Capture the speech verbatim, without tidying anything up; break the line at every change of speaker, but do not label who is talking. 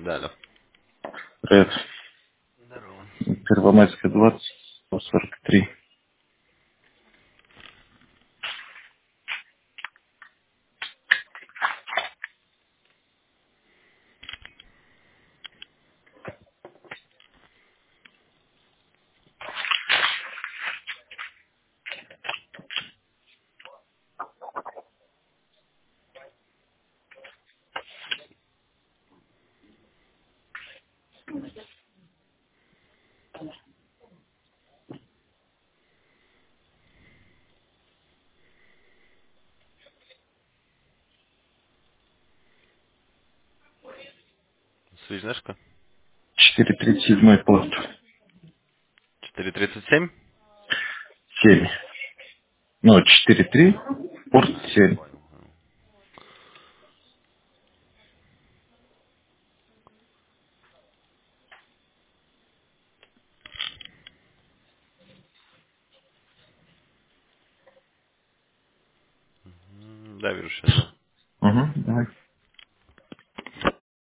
Да, да.
Привет.
Здорово.
Первомайская, двадцать, сто сорок три.
Свяжешка?
четыре тридцать семь порт.
четыре тридцать семь?
семь. Ну, четыре три, порт семь.
Понял. М, Да, вижу сейчас, да.
Угу, давай.